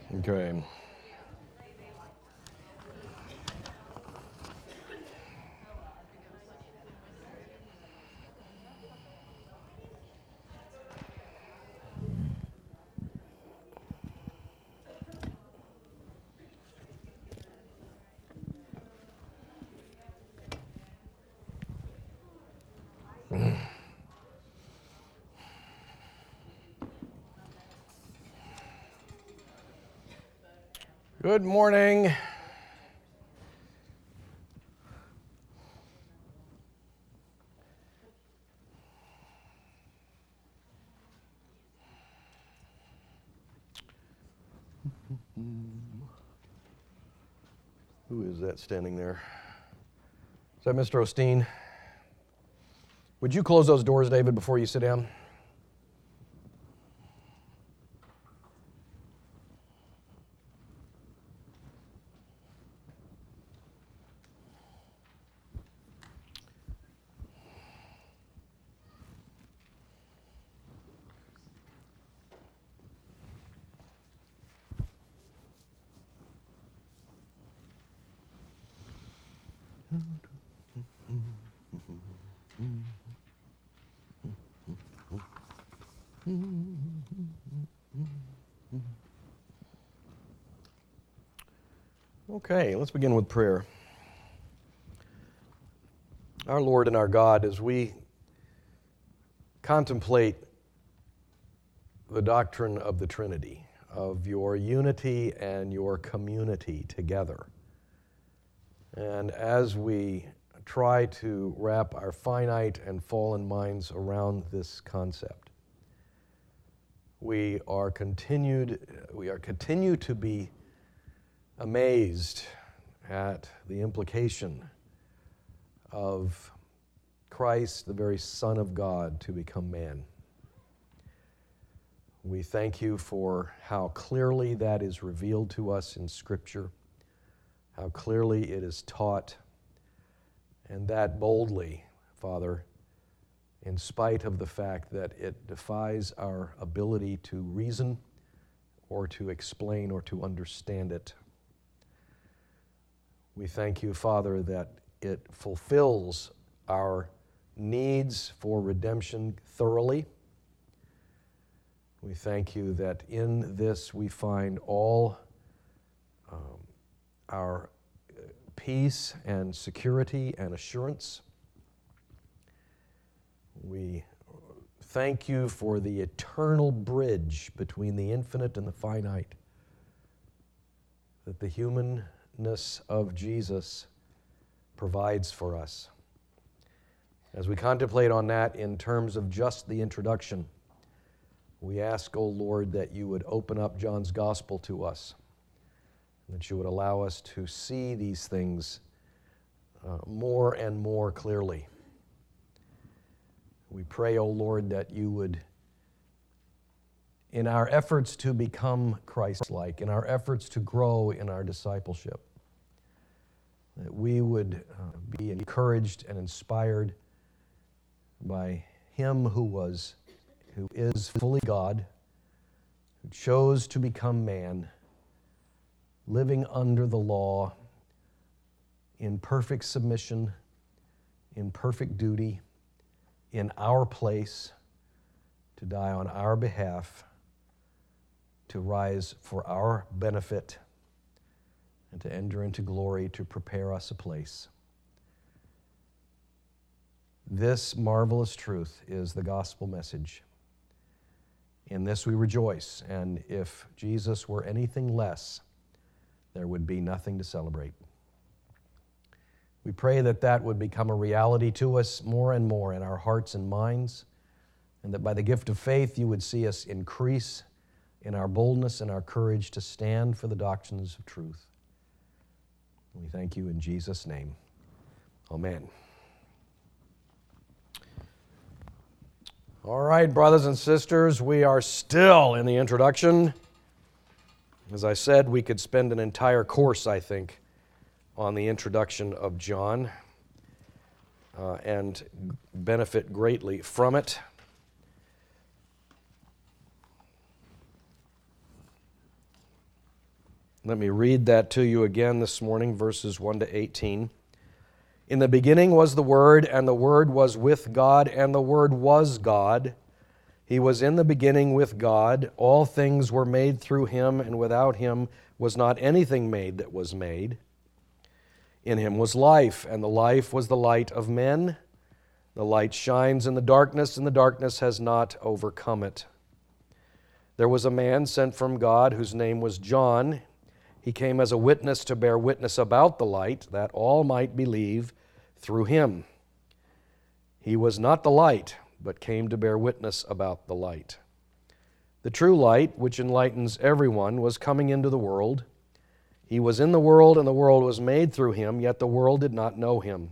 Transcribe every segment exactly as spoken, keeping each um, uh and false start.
Okay. Good morning. Who is that standing there? Is that Mister Osteen? Would you close those doors, David, before you sit down? Okay, let's begin with prayer. Our Lord and our God, as we contemplate the doctrine of the Trinity, of your unity and your community together, and as we try to wrap our finite and fallen minds around this concept, we are continued, we are continue to be amazed at the implication of Christ, the very Son of God, to become man. We thank you for how clearly that is revealed to us in Scripture, how clearly it is taught, and that boldly, Father, in spite of the fact that it defies our ability to reason or to explain or to understand it. We thank you, Father, that it fulfills our needs for redemption thoroughly. We thank you that in this we find all um, our peace and security and assurance. We thank you for the eternal bridge between the infinite and the finite, that the humanness of Jesus provides for us. As we contemplate on that in terms of just the introduction, we ask, O Lord, that you would open up John's gospel to us, that you would allow us to see these things uh, more and more clearly. We pray, O Lord, that you would, in our efforts to become Christ-like, in our efforts to grow in our discipleship, that we would uh, be encouraged and inspired by him who was, who is fully God, who chose to become man, living under the law in perfect submission, in perfect duty, in our place, to die on our behalf, to rise for our benefit, and to enter into glory to prepare us a place. This marvelous truth is the gospel message. In this we rejoice, and if Jesus were anything less, there would be nothing to celebrate. We pray that that would become a reality to us more and more in our hearts and minds, and that by the gift of faith you would see us increase in our boldness and our courage to stand for the doctrines of truth. We thank you in Jesus' name. Amen. All right, brothers and sisters, we are still in the introduction. As I said, we could spend an entire course, I think, on the introduction of John uh, and benefit greatly from it. Let me read that to you again this morning, verses one to eighteen. In the beginning was the Word, and the Word was with God, and the Word was God. He was in the beginning with God. All things were made through Him, and without Him was not anything made that was made. In Him was life, and the life was the light of men. The light shines in the darkness, and the darkness has not overcome it. There was a man sent from God whose name was John. He came as a witness to bear witness about the light, that all might believe through him. He was not the light, but came to bear witness about the light. The true light, which enlightens everyone, was coming into the world. He was in the world, and the world was made through him, yet the world did not know him.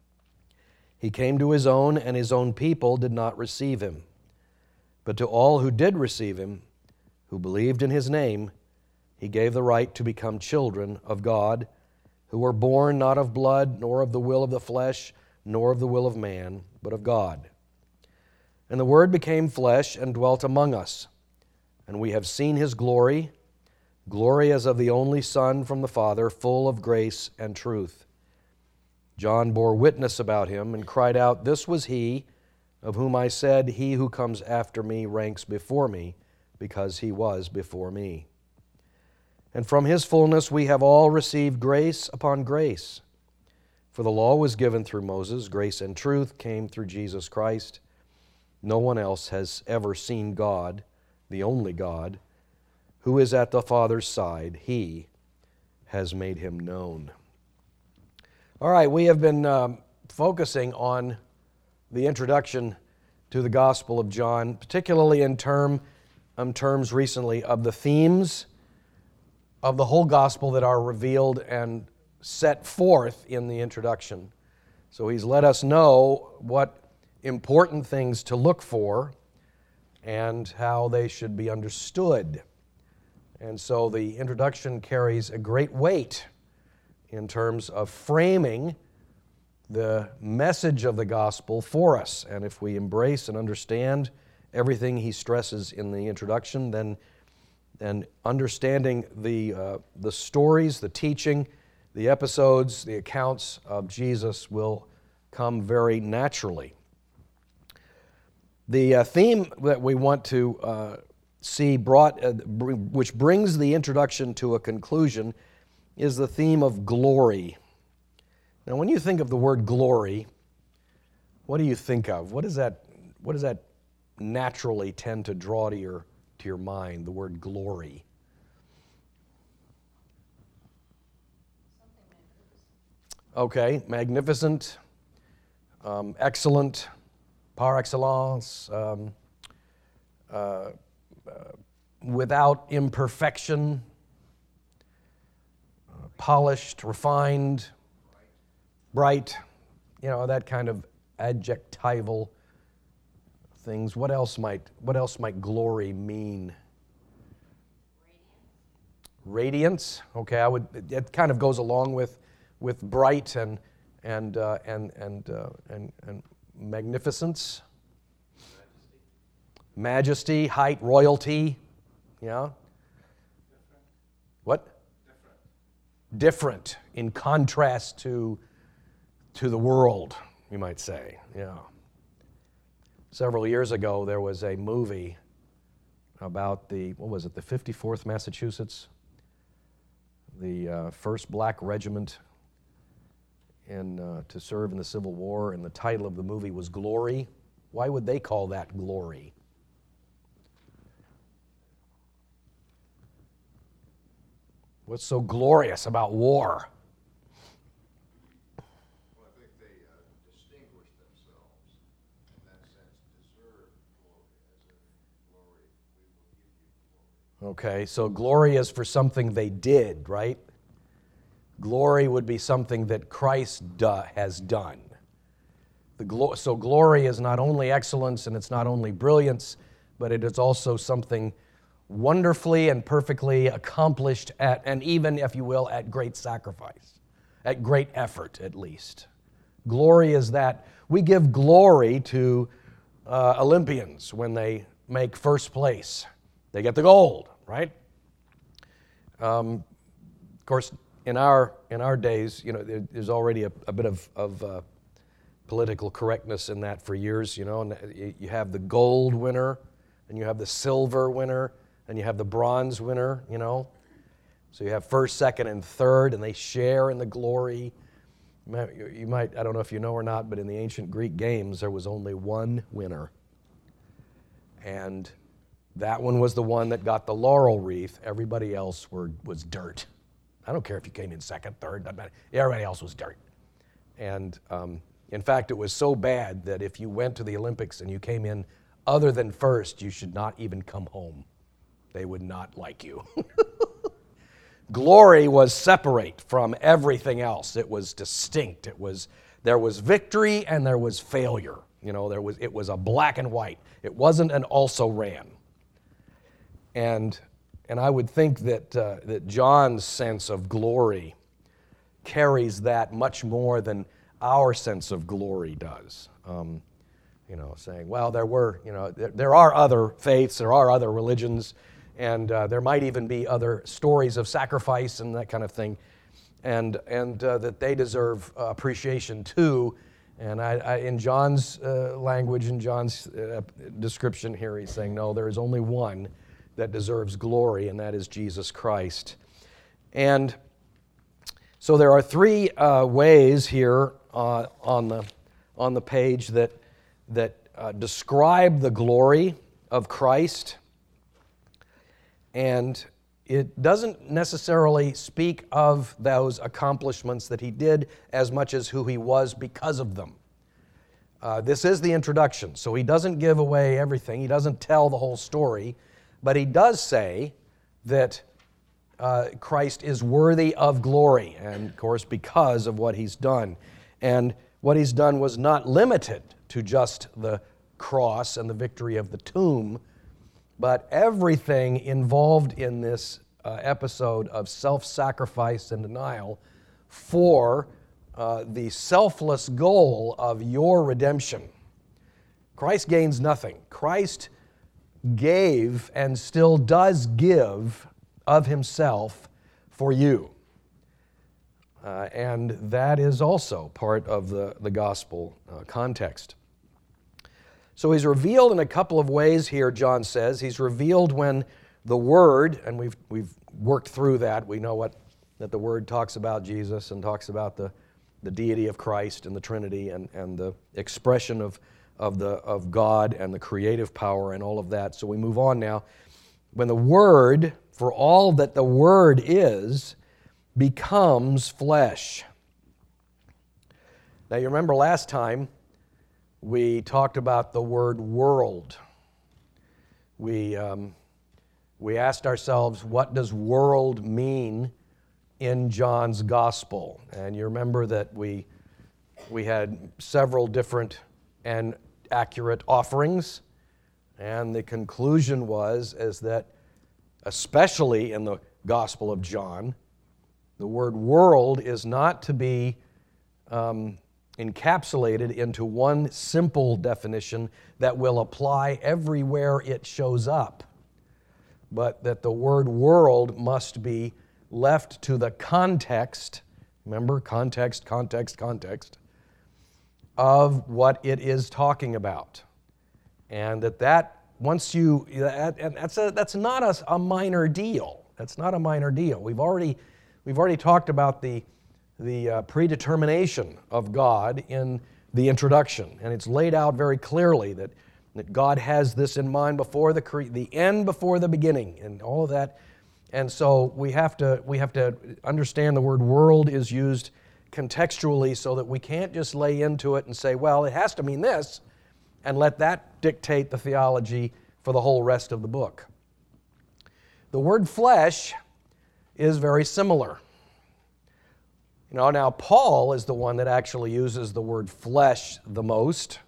He came to his own, and his own people did not receive him. But to all who did receive him, who believed in his name, he gave the right to become children of God, who were born not of blood, nor of the will of the flesh, nor of the will of man, but of God. And the Word became flesh and dwelt among us, and we have seen his glory, glory as of the only Son from the Father, full of grace and truth. John bore witness about him and cried out, "This was he, of whom I said, he who comes after me ranks before me, because he was before me." And from his fullness we have all received grace upon grace. For the law was given through Moses, grace and truth came through Jesus Christ. No one else has ever seen God, the only God, who is at the Father's side. He has made him known. All right, we have been um, focusing on the introduction to the Gospel of John, particularly in term, um, terms recently of the themes of the whole gospel that are revealed and set forth in the introduction. So he's let us know what important things to look for and how they should be understood. And so the introduction carries a great weight in terms of framing the message of the gospel for us. And if we embrace and understand everything he stresses in the introduction, then and understanding the, uh, the stories, the teaching, the episodes, the accounts of Jesus will come very naturally. The uh, theme that we want to uh, see brought, uh, br- which brings the introduction to a conclusion, is the theme of glory. Now, when you think of the word glory, what do you think of? What does that, what does that naturally tend to draw to your to your mind, the word glory? Okay, magnificent, um, excellent, par excellence, um, uh, uh, without imperfection, uh, polished, refined, bright, you know, that kind of adjectival things. What else might what else might glory mean? Radiance. Radiance. Okay, I would. It kind of goes along with with bright and and uh, and and, uh, and and magnificence. Majesty. Majesty, height, royalty. Yeah. Different. What? Different. Different in contrast to to the world, you might say. Yeah. Several years ago, there was a movie about the, what was it, the fifty-fourth Massachusetts, the uh, first black regiment in, uh, to serve in the Civil War, and the title of the movie was Glory. Why would they call that glory? What's so glorious about war? Okay, so glory is for something they did, right? Glory would be something that Christ do, has done. The glo- so glory is not only excellence and it's not only brilliance, but it is also something wonderfully and perfectly accomplished at, and even, if you will, at great sacrifice, at great effort at least. Glory is that. We give glory to uh, Olympians when they make first place. They get the gold, right? Um, Of course, in our in our days, you know, there, there's already a, a bit of, of uh, political correctness in that for years, you know. And you have the gold winner, and you have the silver winner, and you have the bronze winner, you know. So you have first, second, and third, and they share in the glory. You might, I don't know if you know or not, but in the ancient Greek games, there was only one winner. And that one was the one that got the laurel wreath. Everybody else were, was dirt. I don't care if you came in second, third, doesn't matter. Everybody else was dirt. And um, in fact, it was so bad that if you went to the Olympics and you came in other than first, you should not even come home. They would not like you. Glory was separate from everything else. It was distinct. It was, there was victory and there was failure. You know, there was, it was a black and white. It wasn't an also ran. And, and I would think that, uh, that John's sense of glory carries that much more than our sense of glory does. Um, you know, saying, well, there were, you know, there, there are other faiths, there are other religions, and uh, there might even be other stories of sacrifice and that kind of thing, and and uh, that they deserve uh, appreciation too. And I, I, in John's uh, language, in John's uh, description here, he's saying, no, there is only one that deserves glory, and that is Jesus Christ. And so there are three uh, ways here uh, on the on the page that that uh, describe the glory of Christ. And it doesn't necessarily speak of those accomplishments that he did as much as who he was because of them. Uh, this is the introduction, so he doesn't give away everything. He doesn't tell the whole story, but he does say that uh, Christ is worthy of glory, and of course because of what he's done. And what he's done was not limited to just the cross and the victory of the tomb, but everything involved in this uh, episode of self-sacrifice and denial for uh, the selfless goal of your redemption. Christ gains nothing. Christ gave and still does give of himself for you. Uh, and that is also part of the, the gospel uh, context. So he's revealed in a couple of ways here, John says. He's revealed when the Word, and we've we've worked through that. We know what that the Word talks about Jesus and talks about the, the deity of Christ and the Trinity and, and the expression of, of, the, of God and the creative power and all of that. So we move on now. When the Word, for all that the Word is, becomes flesh. Now you remember last time, we talked about the word world. We, um, we asked ourselves, what does world mean in John's gospel? And you remember that we, we had several different and accurate offerings, and the conclusion was is that, especially in the Gospel of John, the word world is not to be um, encapsulated into one simple definition that will apply everywhere it shows up, but that the word world must be left to the context, remember, context, context, context, of what it is talking about. And that that, once you, that, and that's, a, that's not a, a minor deal. That's not a minor deal. We've already, we've already talked about the the uh, predetermination of God in the introduction. And it's laid out very clearly that, that God has this in mind before the cre- the end before the beginning and all of that. And so we have to we have to understand the word world is used contextually so that we can't just lay into it and say, well, it has to mean this, and let that dictate the theology for the whole rest of the book. The word flesh is very similar. You know, now Paul is the one that actually uses the word flesh the most.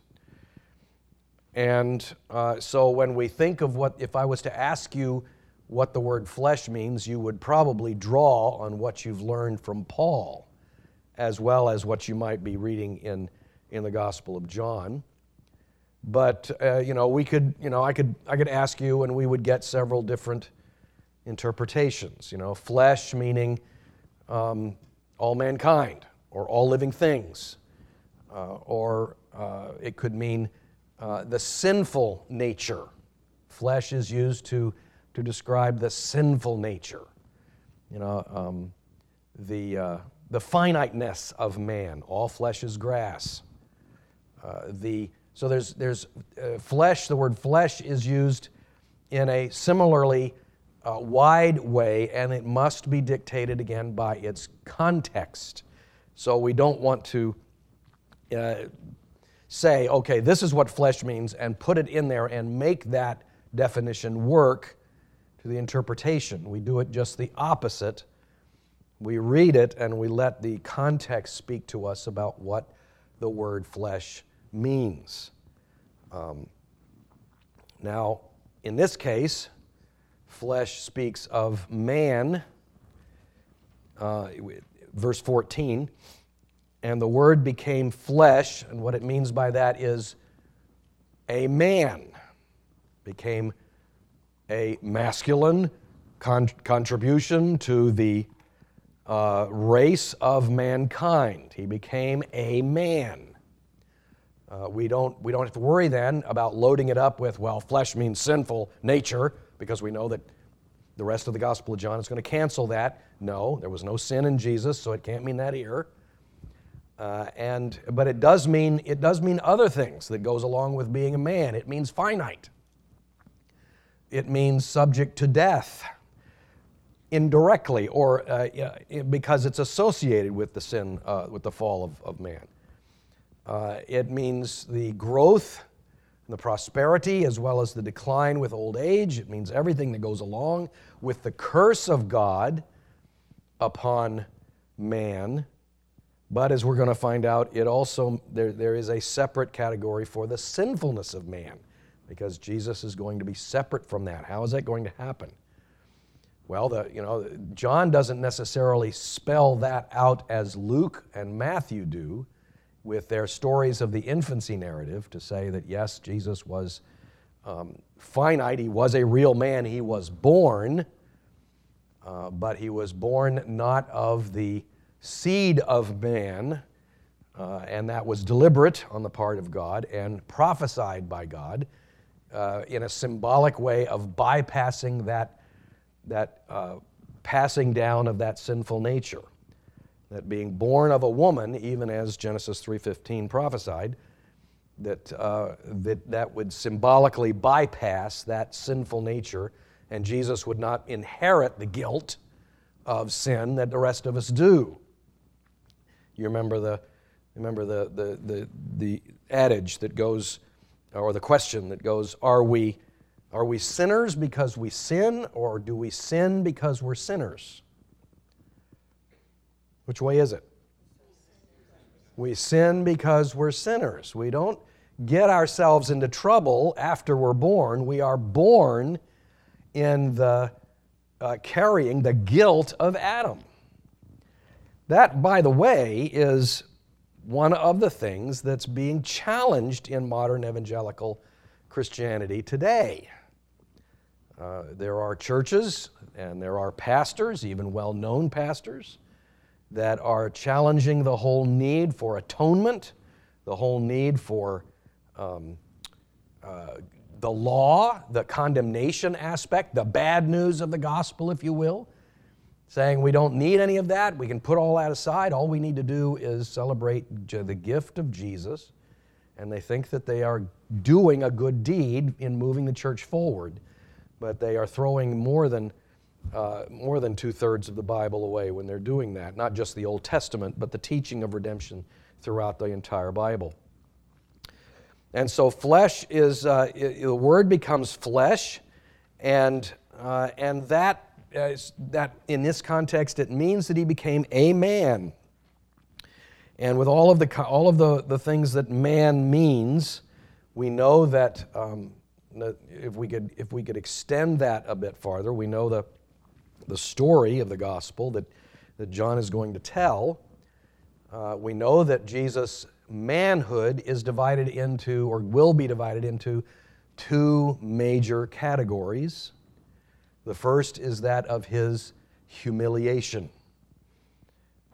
And uh, so when we think of what, if I was to ask you what the word flesh means, you would probably draw on what you've learned from Paul, as well as what you might be reading in, in the Gospel of John. But, uh, you know, we could, you know, I could, I could ask you and we would get several different interpretations. You know, flesh meaning um, all mankind, or all living things, uh, or uh, it could mean uh, the sinful nature. Flesh is used to, to describe the sinful nature. You know, um, the, uh, the finiteness of man. All flesh is grass. Uh, the, so there's, there's uh, flesh, the word flesh is used in a similarly uh, wide way, and it must be dictated again by its context. So we don't want to uh, say, okay, this is what flesh means, and put it in there and make that definition work to the interpretation. We do it just the opposite. We read it and we let the context speak to us about what the word flesh means. Um, now, in this case, flesh speaks of man, uh, verse fourteen, and the Word became flesh, and what it means by that is a man, became a masculine con- contribution to the uh, race of mankind. He became a man. Uh, we don't we don't have to worry then about loading it up with, well, flesh means sinful nature, because we know that the rest of the Gospel of John is going to cancel that. No, there was no sin in Jesus, so it can't mean that here. Uh, and but it does mean it does mean other things that goes along with being a man. It means finite. It means subject to death, indirectly, or uh, because it's associated with the sin, uh, with the fall of, of man. Uh, it means the growth, the prosperity, as well as the decline with old age. It means everything that goes along with the curse of God upon man. But as we're going to find out, it also there, there is a separate category for the sinfulness of man, because Jesus is going to be separate from that. How is that going to happen? Well, the, you know, John doesn't necessarily spell that out as Luke and Matthew do with their stories of the infancy narrative, to say that, yes, Jesus was um, finite, he was a real man, he was born, uh, but he was born not of the seed of man, uh, and that was deliberate on the part of God and prophesied by God uh, in a symbolic way of bypassing that, that uh, passing down of that sinful nature. That being born of a woman, even as Genesis three fifteen prophesied, that, uh, that that would symbolically bypass that sinful nature, and Jesus would not inherit the guilt of sin that the rest of us do. You remember the remember the the the, the adage that goes, or the question that goes, are we are we sinners because we sin, or do we sin because we're sinners? Which way is it? We sin because we're sinners. We don't get ourselves into trouble after we're born. We are born in the uh, carrying the guilt of Adam. That, by the way, is one of the things that's being challenged in modern evangelical Christianity today. Uh, there are churches and there are pastors, even well-known pastors, that are challenging the whole need for atonement, the whole need for um, uh, the law, the condemnation aspect, the bad news of the gospel, if you will, saying we don't need any of that, we can put all that aside, all we need to do is celebrate the gift of Jesus, and they think that they are doing a good deed in moving the church forward, but they are throwing more than Uh, more than two-thirds of the Bible away when they're doing that. Not just the Old Testament, but the teaching of redemption throughout the entire Bible. And so flesh is, uh, it, the Word becomes flesh, and uh, and that, uh, is, that in this context, it means that he became a man. And with all of the all of the, the things that man means, we know that um, if we could if we could extend that a bit farther, we know the the story of the gospel that, that John is going to tell. Uh, we know that Jesus' manhood is divided into, or will be divided into, two major categories. The first is that of his humiliation.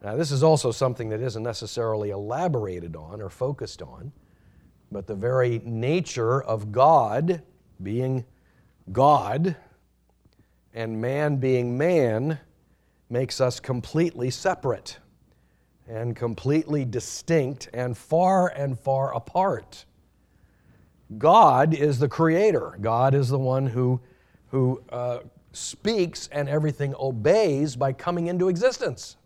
Now, this is also something that isn't necessarily elaborated on or focused on, but the very nature of God being God and man being man makes us completely separate and completely distinct and far and far apart. God is the creator. God is the one who, who uh, speaks and everything obeys by coming into existence,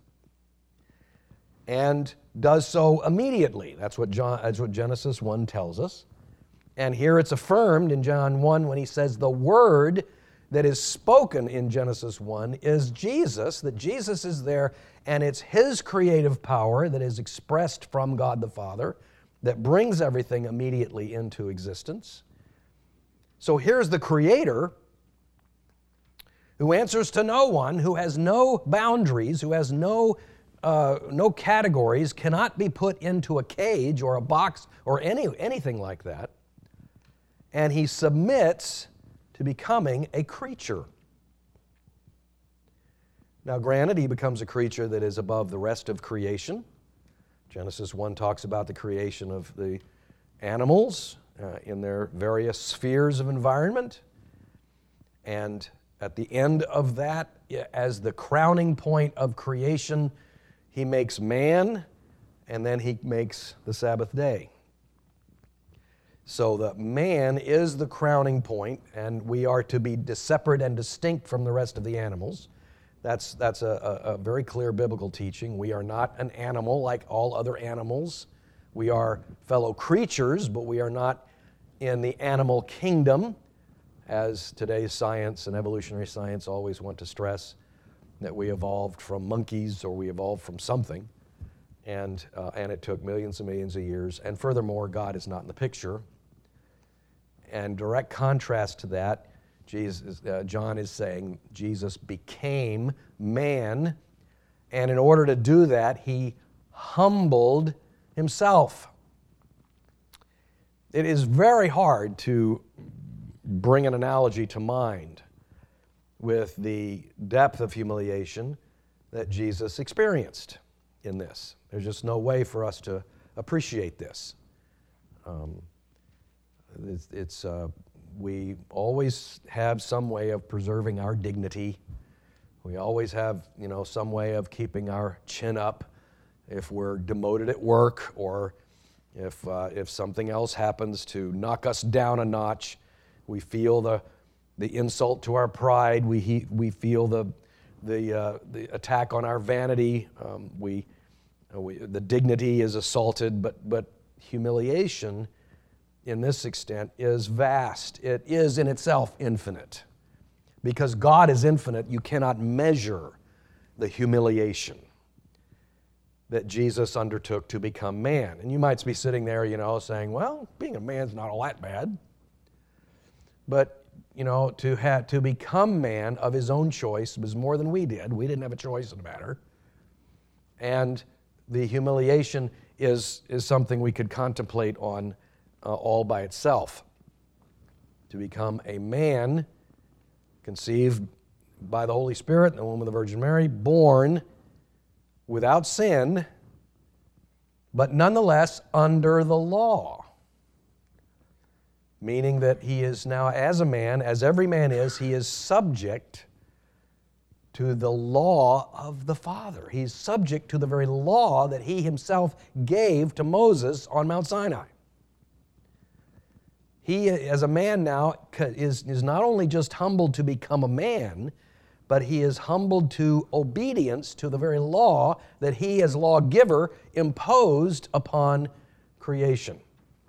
and does so immediately. That's what, John, that's what Genesis one tells us. And here it's affirmed in John one when he says the word that is spoken in Genesis one is Jesus, that Jesus is there, and it's His creative power that is expressed from God the Father that brings everything immediately into existence. So here's the Creator who answers to no one, who has no boundaries, who has no Uh, no categories, cannot be put into a cage or a box or any, anything like that. And He submits to becoming a creature. Now, granted, He becomes a creature that is above the rest of creation. Genesis one talks about the creation of the animals uh, in their various spheres of environment. And at the end of that, as the crowning point of creation, He makes man, and then He makes the Sabbath day. So the man is the crowning point, and we are to be separate and distinct from the rest of the animals. That's, that's a, a, a very clear biblical teaching. We are not an animal like all other animals. We are fellow creatures, but we are not in the animal kingdom, as today's science and evolutionary science always want to stress, that we evolved from monkeys or we evolved from something, and, uh, and it took millions and millions of years. And furthermore, God is not in the picture. And direct contrast to that, Jesus, uh, John is saying Jesus became man, and in order to do that, He humbled Himself. It is very hard to bring an analogy to mind with the depth of humiliation that Jesus experienced in this. There's just no way for us to appreciate this. Um, it's, it's uh, we always have some way of preserving our dignity. We always have, you know, some way of keeping our chin up if we're demoted at work, or if uh, if something else happens to knock us down a notch. We feel the the insult to our pride. We he, we feel the the uh, the attack on our vanity. Um, we, uh, we the dignity is assaulted, but but humiliation, in this extent, is vast. It is in itself infinite, because God is infinite. You cannot measure the humiliation that Jesus undertook to become man. And you might be sitting there, you know, saying, "Well, being a man's not all that bad," but you know, to have to become man of His own choice was more than we did. We didn't have a choice in the matter. And the humiliation is, is something we could contemplate on uh, all by itself. To become a man, conceived by the Holy Spirit in the womb of the Virgin Mary, born without sin, but nonetheless under the law. Meaning that He is now, as a man, as every man is, He is subject to the law of the Father. He's subject to the very law that He Himself gave to Moses on Mount Sinai. He, as a man now, is, is not only just humbled to become a man, but He is humbled to obedience to the very law that He, as lawgiver, imposed upon creation.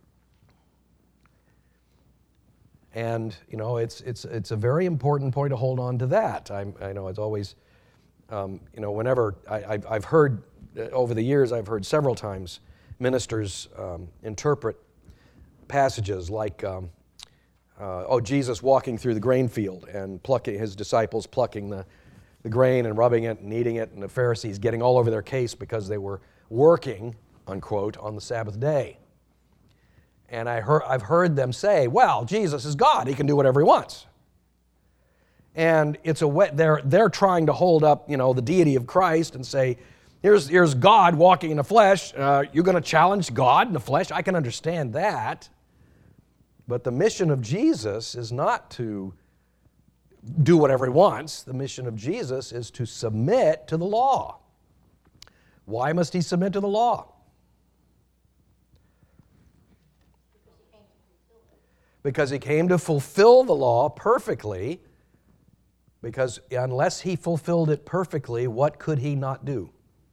And, you know, it's it's it's a very important point to hold on to that. I, I know it's always, um, you know, whenever I, I've, I've heard, over the years, I've heard several times ministers um, interpret passages like, um, uh, oh, Jesus walking through the grain field and plucking, His disciples plucking the, the grain and rubbing it and eating it, and the Pharisees getting all over their case because they were working, unquote, on the Sabbath day. And I heard, I've heard them say, well, Jesus is God. He can do whatever He wants. And it's a way, they're, they're trying to hold up, you know, the deity of Christ and say, Here's, here's God walking in the flesh. Uh, you're going to challenge God in the flesh? I can understand that. But the mission of Jesus is not to do whatever he wants. The mission of Jesus is to submit to the law. Why must he submit to the law? Because he came to fulfill the law perfectly. Because unless he fulfilled it perfectly, what could he not do?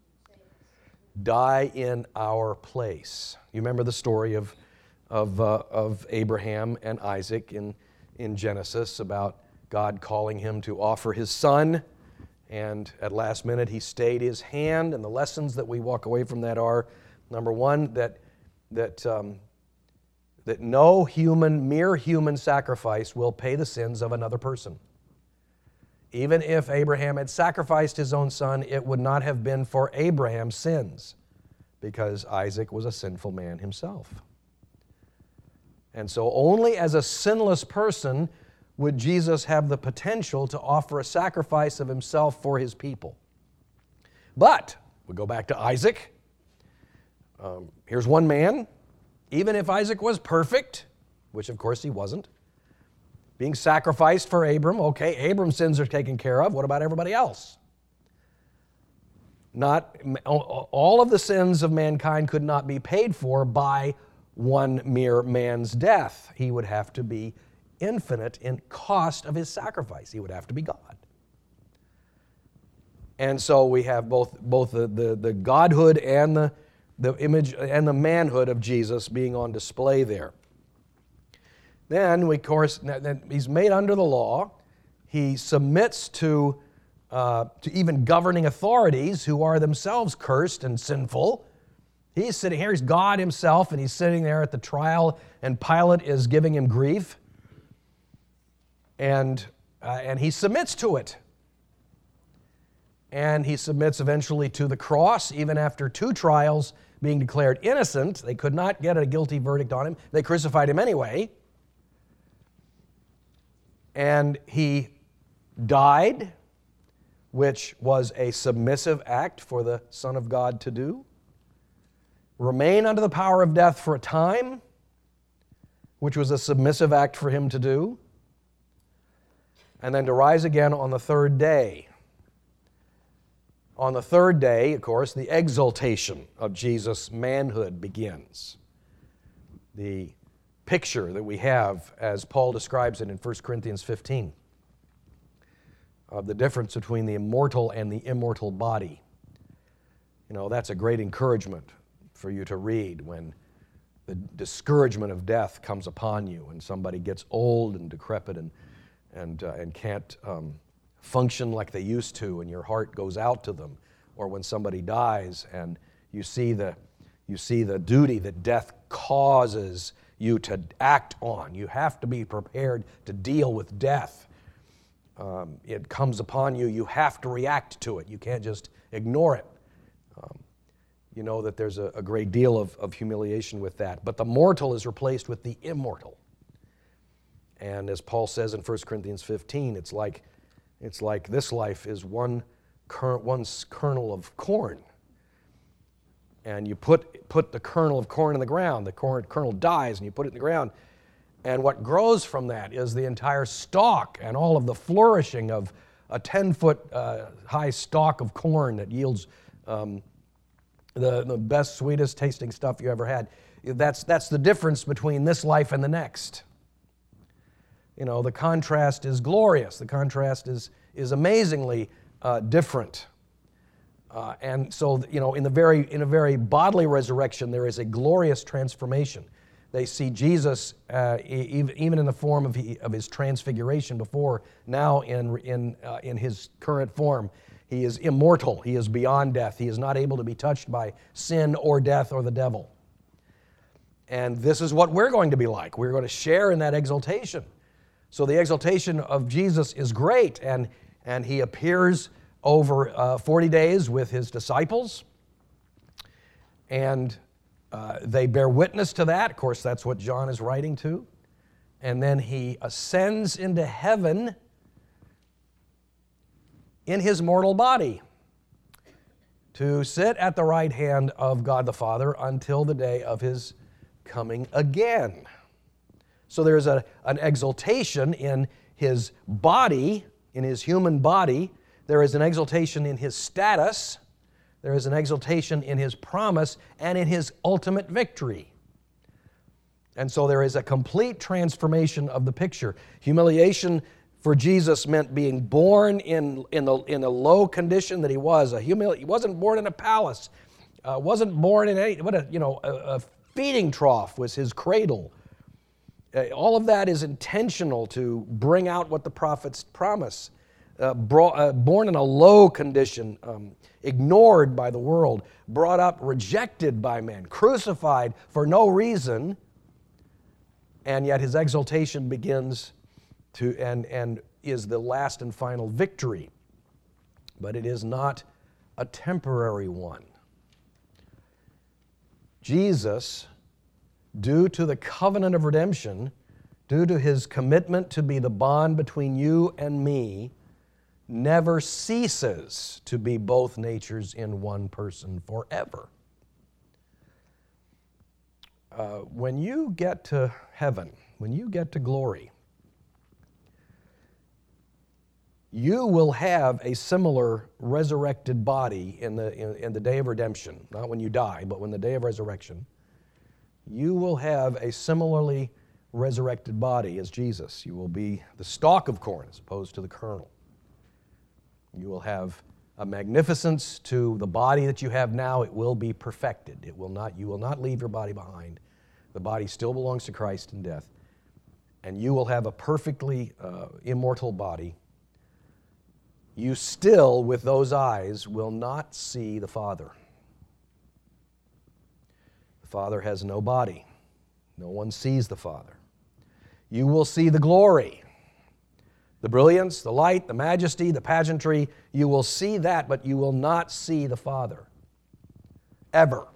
Die in our place. You remember the story of, of, uh, of Abraham and Isaac in, in Genesis about God calling him to offer his son, and at last minute he stayed his hand. And the lessons that we walk away from that are, number one, that, that, um, that no human, mere human sacrifice will pay the sins of another person. Even if Abraham had sacrificed his own son, it would not have been for Abraham's sins, because Isaac was a sinful man himself. And so only as a sinless person would Jesus have the potential to offer a sacrifice of himself for his people. But, we go back to Isaac. Um, here's one man, even if Isaac was perfect, which of course he wasn't, being sacrificed for Abram. Okay, Abram's sins are taken care of. What about everybody else? Not all of the sins of mankind could not be paid for by one mere man's death. He would have to be infinite in cost of his sacrifice. He would have to be God. And so we have both, both the, the, the godhood and the, the image and the manhood of Jesus being on display there. Then, we, of course, he's made under the law. He submits to, uh, to even governing authorities who are themselves cursed and sinful. He's sitting here, he's God himself, and he's sitting there at the trial, and Pilate is giving him grief. And, uh, and he submits to it. And he submits eventually to the cross, even after two trials being declared innocent. They could not get a guilty verdict on him. They crucified him anyway. And he died, which was a submissive act for the Son of God to do. Remain under the power of death for a time, which was a submissive act for him to do. And then to rise again on the third day. On the third day, of course, the exaltation of Jesus' manhood begins. The picture that we have, as Paul describes it in First Corinthians fifteen, of the difference between the immortal and the immortal body. You know, that's a great encouragement for you to read when the discouragement of death comes upon you and somebody gets old and decrepit and, and, uh, and can't um, function like they used to, and your heart goes out to them, or when somebody dies and you see the, you see the duty that death causes you to act on. You have to be prepared to deal with death. Um, it comes upon you, you have to react to it. You can't just ignore it. Um, you know that there's a, a great deal of, of humiliation with that. But the mortal is replaced with the immortal. And as Paul says in First Corinthians fifteen, it's like, it's like this life is one, kern, one kernel of corn. And you put, put the kernel of corn in the ground. The corn, kernel dies, and you put it in the ground. And what grows from that is the entire stalk and all of the flourishing of a ten-foot uh, high stalk of corn that yields um, the, the best, sweetest tasting stuff you ever had. That's, that's the difference between this life and the next. You know, the contrast is glorious. The contrast is, is amazingly uh, different. Uh, and so, you know, in the very in a very bodily resurrection, there is a glorious transformation. They see Jesus, uh, even in the form of, he, of his transfiguration before, now in in uh, in his current form, he is immortal. He is beyond death. He is not able to be touched by sin or death or the devil. And this is what we're going to be like. We're going to share in that exaltation. So the exaltation of Jesus is great, and and he appears over uh, forty days with his disciples, and uh, they bear witness to that. Of course, that's what John is writing to. And then he ascends into heaven in his mortal body to sit at the right hand of God the Father until the day of his coming again. So there's a, an exaltation in his body, in his human body. There is an exaltation in his status. There is an exaltation in his promise and in his ultimate victory. And so there is a complete transformation of the picture. Humiliation for Jesus meant being born in, in, the, in the low condition that he was. A humili- he wasn't born in a palace. Uh, wasn't born in any, what a, you know, a, a feeding trough was his cradle. Uh, all of that is intentional to bring out what the prophets promise. Uh, bro- uh, born in a low condition, um, ignored by the world, brought up, rejected by men, crucified for no reason, and yet his exaltation begins to and, and is the last and final victory. But it is not a temporary one. Jesus, due to the covenant of redemption, due to his commitment to be the bond between you and me, never ceases to be both natures in one person forever. Uh, when you get to heaven, when you get to glory, you will have a similar resurrected body in the, in, in the day of redemption. Not when you die, but when the day of resurrection. You will have a similarly resurrected body as Jesus. You will be the stalk of corn as opposed to the kernel. You will have a magnificence to the body that you have now. It will be perfected. It will not, you will not leave your body behind. The body still belongs to Christ in death. And you will have a perfectly uh, immortal body. You still, with those eyes, will not see the Father. The Father has no body. No one sees the Father. You will see the glory. The brilliance, the light, the majesty, the pageantry, you will see that, but you will not see the Father. Ever.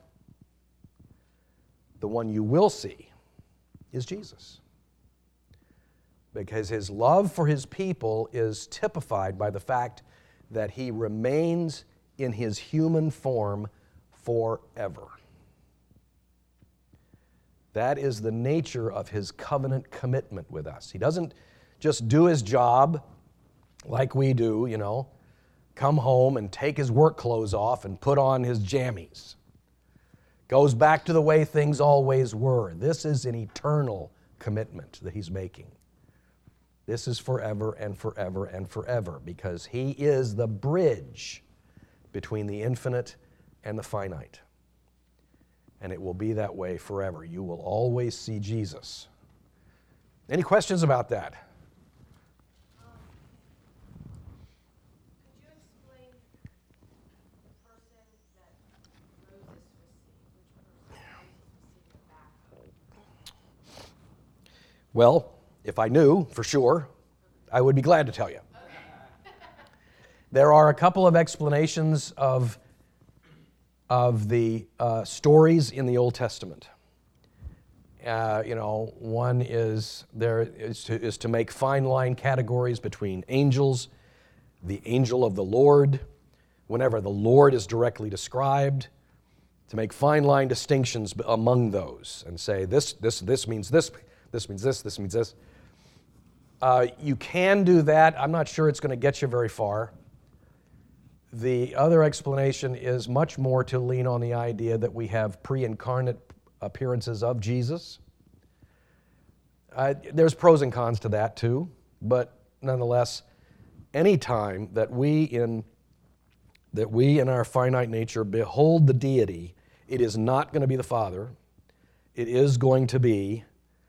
The one you will see is Jesus. Because his love for his people is typified by the fact that he remains in his human form forever. That is the nature of his covenant commitment with us. He doesn't just do his job like we do, you know, come home and take his work clothes off and put on his jammies. Goes back to the way things always were. This is an eternal commitment that he's making. This is forever and forever and forever because he is the bridge between the infinite and the finite. And it will be that way forever. You will always see Jesus. Any questions about that? Well, if I knew for sure, I would be glad to tell you. There are a couple of explanations of, of the uh, stories in the Old Testament. Uh, you know, one is there is to, is to make fine line categories between angels, the angel of the Lord, whenever the Lord is directly described, to make fine line distinctions among those and say this, this, this means this. This means this, this means this. Uh, you can do that. I'm not sure it's going to get you very far. The other explanation is much more to lean on the idea that we have pre-incarnate appearances of Jesus. Uh, there's pros and cons to that too, but nonetheless, any time that we in that we in our finite nature behold the deity, it is not going to be the Father. It is going to be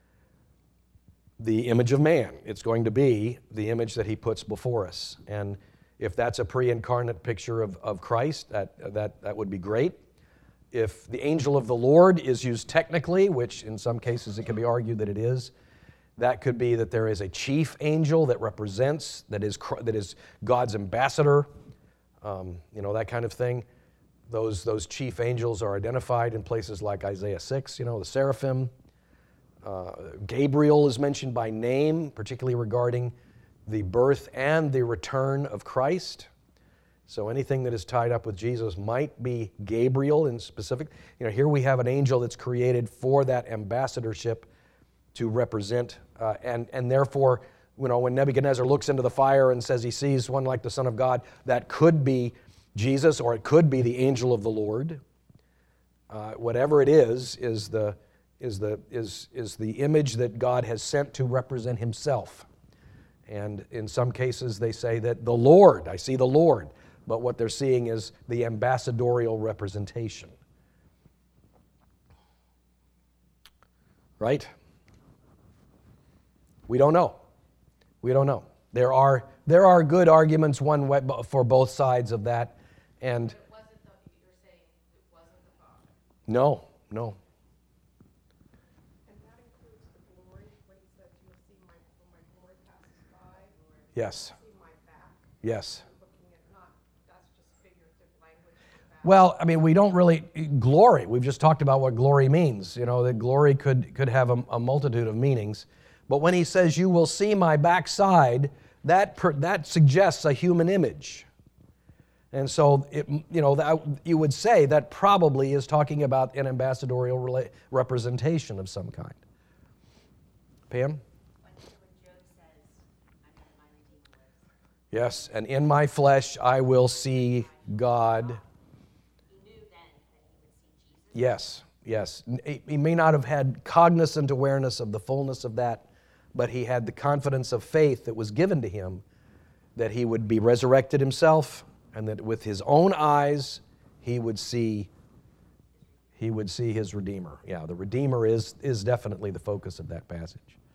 the image of man. It's going to be the image that he puts before us. And if that's a pre-incarnate picture of, of Christ, that, that, that would be great. If the angel of the Lord is used technically, which in some cases it can be argued that it is, that could be that there is a chief angel that represents, that is, that is God's ambassador, um, you know, that kind of thing. Those, those chief angels are identified in places like Isaiah six, you know, the seraphim. Uh, Gabriel is mentioned by name, particularly regarding the birth and the return of Christ. So anything that is tied up with Jesus might be Gabriel in specific. You know, here we have an angel that's created for that ambassadorship to represent, uh, and, and therefore, you know, when Nebuchadnezzar looks into the fire and says he sees one like the Son of God, that could be Jesus or it could be the angel of the Lord. Uh, whatever it is, is the, is, the, is, is the image that God has sent to represent himself. And in some cases they say that the Lord, I see the Lord, but what they're seeing is the ambassadorial representation. Right? We don't know. We don't know. There are, there are good arguments one way, for both sides of that. And But it wasn't the, you're saying it wasn't the Father. no, no. And that includes the glory, when he said, you will see my, when my glory passes by, or Yes. see my back. Yes. I'm looking at not, that's just figurative language. Back. Well, I mean, we don't really, glory, we've just talked about what glory means. You know, that glory could, could have a, a multitude of meanings. But when he says, you will see my backside, that, per, that suggests a human image. And so, it, you know, that, you would say that probably is talking about an ambassadorial rela- representation of some kind. Pam? When, when Job says, I know that my Redeemer lives. Yes, and in my flesh I will see God. He knew then that he would see Jesus. Yes, yes. He he may not have had cognizant awareness of the fullness of that, but he had the confidence of faith that was given to him that he would be resurrected himself and that with his own eyes he would see he would see his Redeemer. Yeah, the Redeemer is, is definitely the focus of that passage.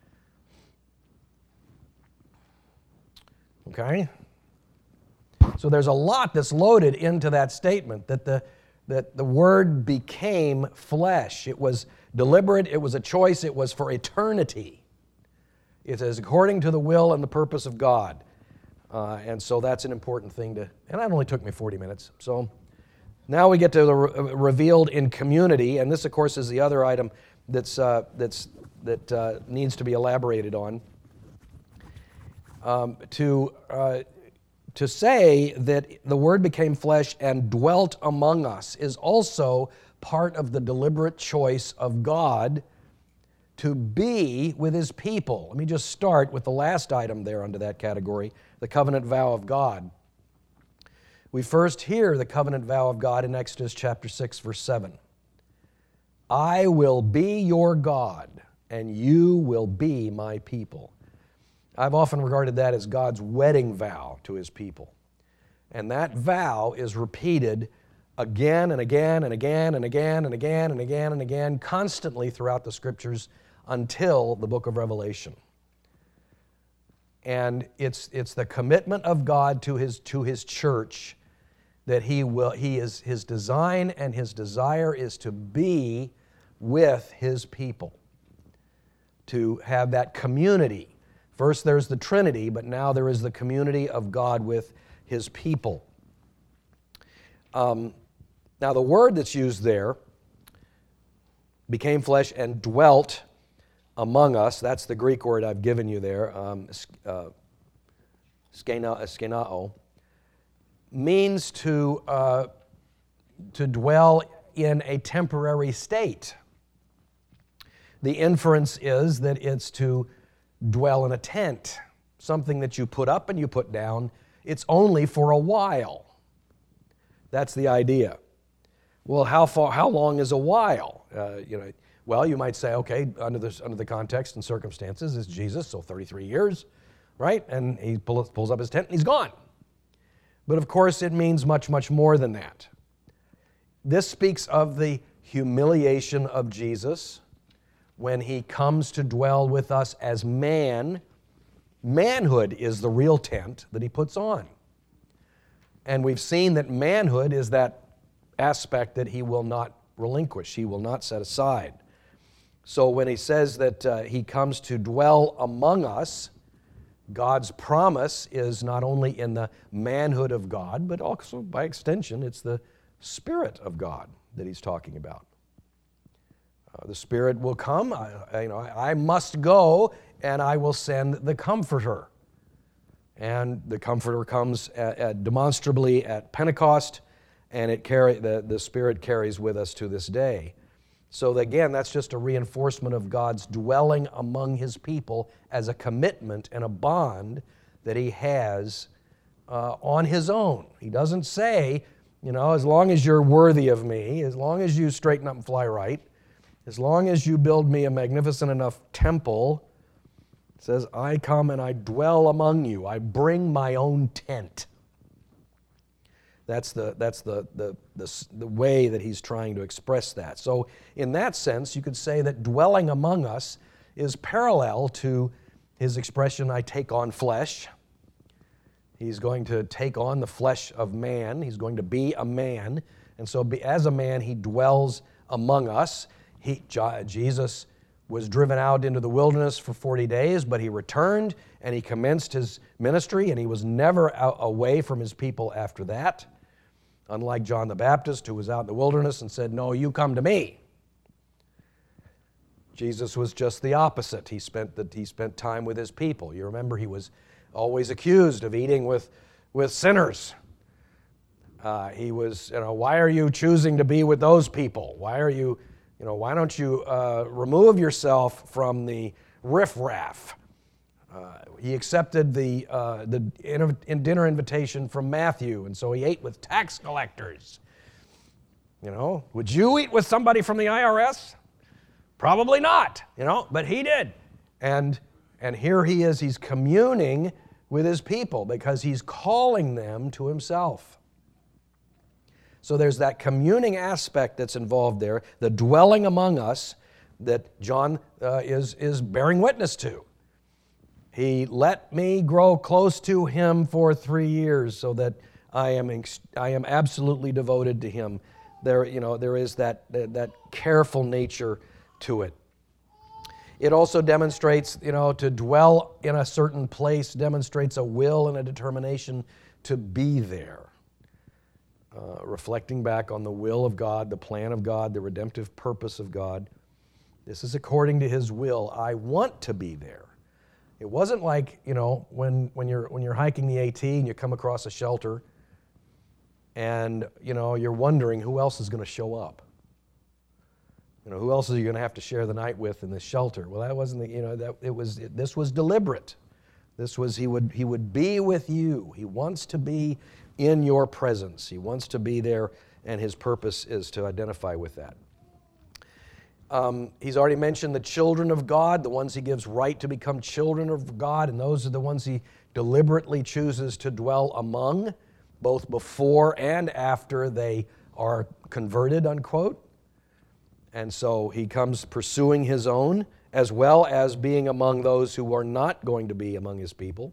Okay? So there's a lot that's loaded into that statement, that the, that the Word became flesh. It was deliberate, it was a choice, it was for eternity. It says, according to the will and the purpose of God. Uh, and so that's an important thing to, and that only took me forty minutes. So now we get to the re- revealed in community, and this, of course, is the other item that's, uh, that's, that uh, needs to be elaborated on. Um, to, uh, to say that the Word became flesh and dwelt among us is also part of the deliberate choice of God to be with his people. Let me just start with the last item there under that category, the covenant vow of God. We first hear the covenant vow of God in Exodus chapter six, verse seven. I will be your God, and you will be my people. I've often regarded that as God's wedding vow to his people. And that vow is repeated again and again and again and again and again and again and again, constantly throughout the Scriptures until the book of Revelation. And it's, it's the commitment of God to his, to his church that he will, he is, his design and his desire is to be with his people, to have that community. First there's the Trinity, but now there is the community of God with his people. Um, now the word that's used there, became flesh and dwelt among us, that's the Greek word I've given you there, um, uh, skenao, means to, uh, to dwell in a temporary state. The inference is that it's to dwell in a tent, something that you put up and you put down. It's only for a while. That's the idea. Well, how far? How long is a while? Uh, you know, well, you might say, okay, under the under the context and circumstances, is Jesus, so thirty-three years, right? And he pulls pulls up his tent and he's gone. But of course, it means much, much more than that. This speaks of the humiliation of Jesus when he comes to dwell with us as man. Manhood is the real tent that he puts on. And we've seen that manhood is that aspect that he will not relinquish, he will not set aside. So when he says that uh, he comes to dwell among us, God's promise is not only in the manhood of God, but also by extension, it's the Spirit of God that he's talking about. Uh, the Spirit will come. I, you know, I must go, and I will send the Comforter. And the Comforter comes at, at demonstrably at Pentecost, and it carry, the, the Spirit carries with us to this day. So again, that's just a reinforcement of God's dwelling among His people as a commitment and a bond that He has uh, on His own. He doesn't say, you know, as long as you're worthy of me, as long as you straighten up and fly right, as long as you build me a magnificent enough temple, it says, I come and I dwell among you. I bring my own tent. That's the, that's the, the, the, the way that he's trying to express that. So in that sense, you could say that dwelling among us is parallel to his expression, I take on flesh. He's going to take on the flesh of man. He's going to be a man. And so be, as a man, he dwells among us. He, Jesus was driven out into the wilderness for forty days, but he returned and he commenced his ministry, and he was never out, away from his people after that. Unlike John the Baptist, who was out in the wilderness and said, no, you come to me. Jesus was just the opposite. He spent, the, he spent time with his people. You remember he was always accused of eating with, with sinners. Uh, he was, you know, why are you choosing to be with those people? Why are you, you know, why don't you uh, remove yourself from the riffraff? Uh, he accepted the, uh, the in, in dinner invitation from Matthew, and so he ate with tax collectors. You know, would you eat with somebody from the I R S? Probably not, you know, but he did. And, and here he is, he's communing with his people because he's calling them to himself. So there's that communing aspect that's involved there, the dwelling among us that John uh, is, is bearing witness to. He let me grow close to him for three years so that I am ex- I am absolutely devoted to him. There, you know, there is that, that, that careful nature to it. It also demonstrates, you know, to dwell in a certain place demonstrates a will and a determination to be there. Uh, reflecting back on the will of God, the plan of God, the redemptive purpose of God. This is according to His will. I want to be there. It wasn't like, you know, when, when you're when you're hiking the AT and you come across a shelter and, you know, you're wondering who else is going to show up. You know, who else are you going to have to share the night with in this shelter? Well, that wasn't the, you know, that it was it, this was deliberate. This was he would he would be with you. He wants to be in your presence. He wants to be there, and his purpose is to identify with that. Um, he's already mentioned the children of God, the ones he gives right to become children of God, and those are the ones he deliberately chooses to dwell among, both before and after they are converted, unquote. And so he comes pursuing his own, as well as being among those who are not going to be among his people.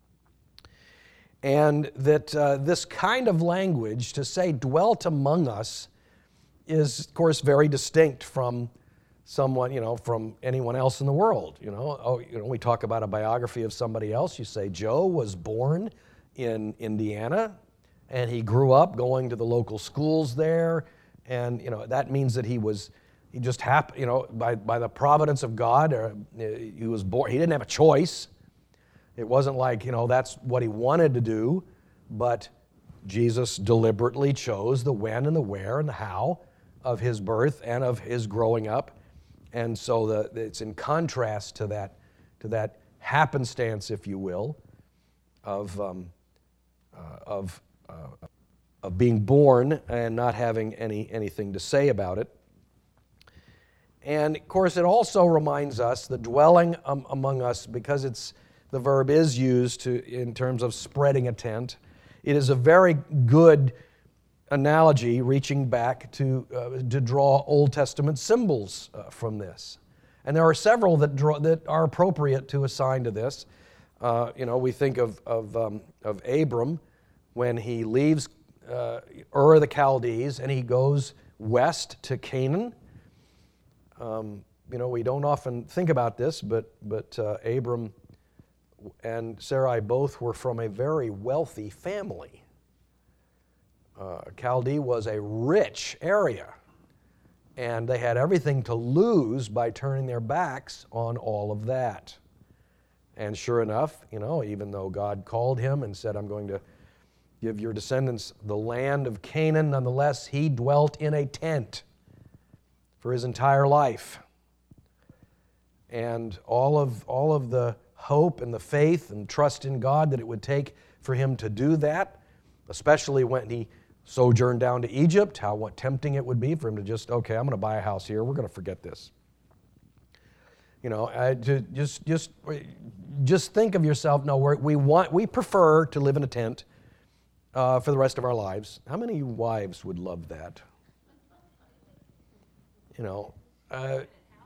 And that uh, this kind of language, to say dwelt among us, is, of course, very distinct from someone, you know, from anyone else in the world. You know, oh, you know, we talk about a biography of somebody else. You say Joe was born in Indiana, and he grew up going to the local schools there, and you know that means that he was, he just happened, you know, by by the providence of God, or, he was born. He didn't have a choice. It wasn't like, you know, that's what he wanted to do, but Jesus deliberately chose the when and the where and the how of his birth and of his growing up. And so the, it's in contrast to that, to that happenstance, if you will, of, um, uh, of, uh, of being born and not having any, anything to say about it. And, of course, it also reminds us, the dwelling um, among us, because it's the verb is used to in terms of spreading a tent, it is a very good analogy reaching back to uh, to draw Old Testament symbols uh, from this. And there are several that draw, that are appropriate to assign to this. Uh, you know, we think of of, um, of Abram when he leaves uh, Ur of the Chaldees and he goes west to Canaan. Um, you know, we don't often think about this, but but uh, Abram and Sarai both were from a very wealthy family. Uh, Chaldee was a rich area, and they had everything to lose by turning their backs on all of that. And sure enough, you know, even though God called him and said, I'm going to give your descendants the land of Canaan, nonetheless, he dwelt in a tent for his entire life. And all of, all of the hope and the faith and trust in God that it would take for him to do that, especially when he sojourned down to Egypt, how what tempting it would be for him to just, okay, I'm going to buy a house here, we're going to forget this. You know, I, to just just just think of yourself. No, we're, we want we prefer to live in a tent uh, for the rest of our lives. How many wives would love that? You know, uh,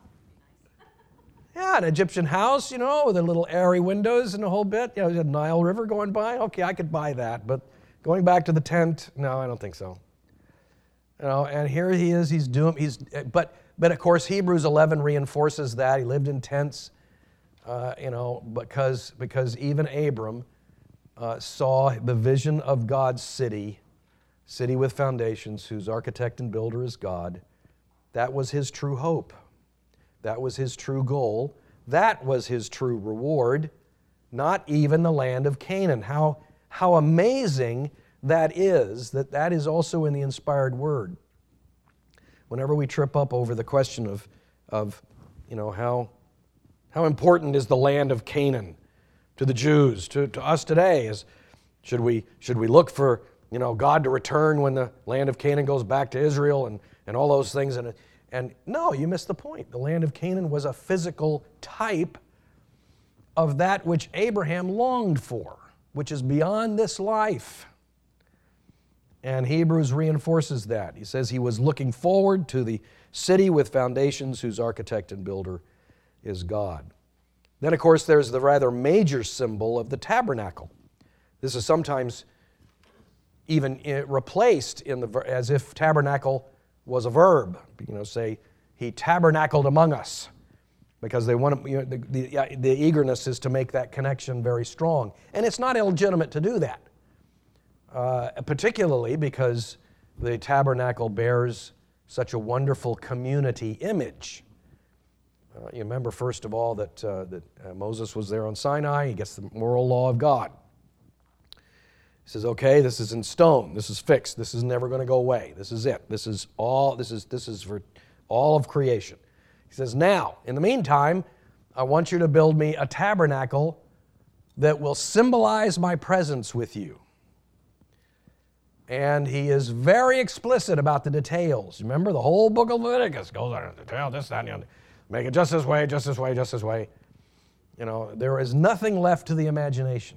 yeah, an Egyptian house, you know, with the little airy windows and the whole bit. You know, the Nile River going by. Okay, I could buy that, but going back to the tent, no, I don't think so. You know, and here he is. He's doing. He's but. But of course, Hebrews eleven reinforces that. He lived in tents, uh, you know, because, because even Abram uh, saw the vision of God's city, city with foundations, whose architect and builder is God. That was his true hope. That was his true goal. That was his true reward, not even the land of Canaan. How, how amazing that is, that that is also in the inspired word. Whenever we trip up over the question of, of you know, how, how important is the land of Canaan to the Jews, to, to us today? Is, should we, should we look for, you know, God to return when the land of Canaan goes back to Israel and, and all those things? And, and no, you missed the point. The land of Canaan was a physical type of that which Abraham longed for, which is beyond this life. And Hebrews reinforces that. He says he was looking forward to the city with foundations whose architect and builder is God. Then, of course, there's the rather major symbol of the tabernacle. This is sometimes even replaced in the as if tabernacle was a verb. You know, say, he tabernacled among us. Because they want to, you know, the, the, the eagerness is to make that connection very strong. And it's not illegitimate to do that. Uh, particularly because the tabernacle bears such a wonderful community image. Uh, you remember, first of all, that, uh, that uh, Moses was there on Sinai. He gets the moral law of God. He says, okay, this is in stone. This is fixed. This is never going to go away. This is it. This is all, this is, this is for all of creation. He says, now, in the meantime, I want you to build me a tabernacle that will symbolize my presence with you. And he is very explicit about the details. Remember, the whole book of Leviticus goes on to detail this, that, and the other. Make it just this way, just this way, just this way. You know, there is nothing left to the imagination.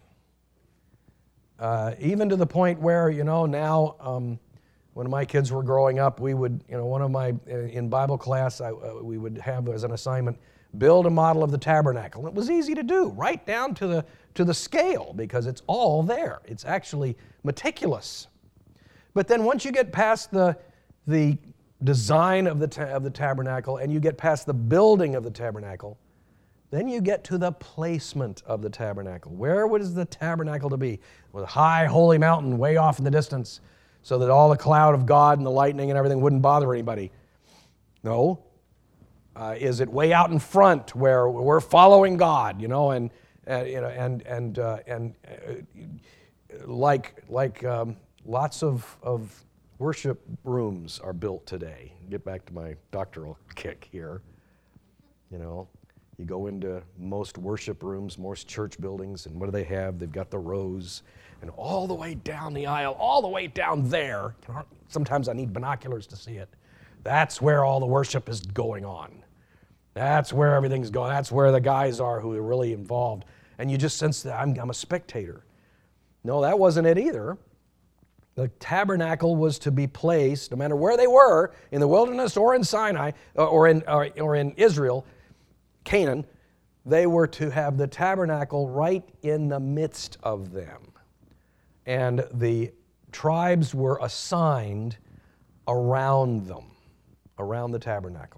Uh, even to the point where, you know, now um, when my kids were growing up, we would, you know, one of my, in Bible class, I, uh, we would have as an assignment, build a model of the tabernacle. And it was easy to do, right down to the, to the scale, because it's all there. It's actually meticulous. But then once you get past the, the design of the, ta- of the tabernacle and you get past the building of the tabernacle, then you get to the placement of the tabernacle. Where was the tabernacle to be? With a high holy mountain way off in the distance so that all the cloud of God and the lightning and everything wouldn't bother anybody. No. Uh, is it way out in front where we're following God, you know, and, uh, you know, and, and, uh, and uh, like, like, um, Lots of, of worship rooms are built today. Get back to my doctoral kick here. You know, you go into most worship rooms, most church buildings, and what do they have? They've got the rows, and all the way down the aisle, all the way down there, sometimes I need binoculars to see it, that's where all the worship is going on. That's where everything's going. That's where the guys are who are really involved. And you just sense that I'm, I'm a spectator. No, that wasn't it either. The tabernacle was to be placed, no matter where they were, in the wilderness or in Sinai, or in, or, or in Israel, Canaan, they were to have the tabernacle right in the midst of them. And the tribes were assigned around them, around the tabernacle,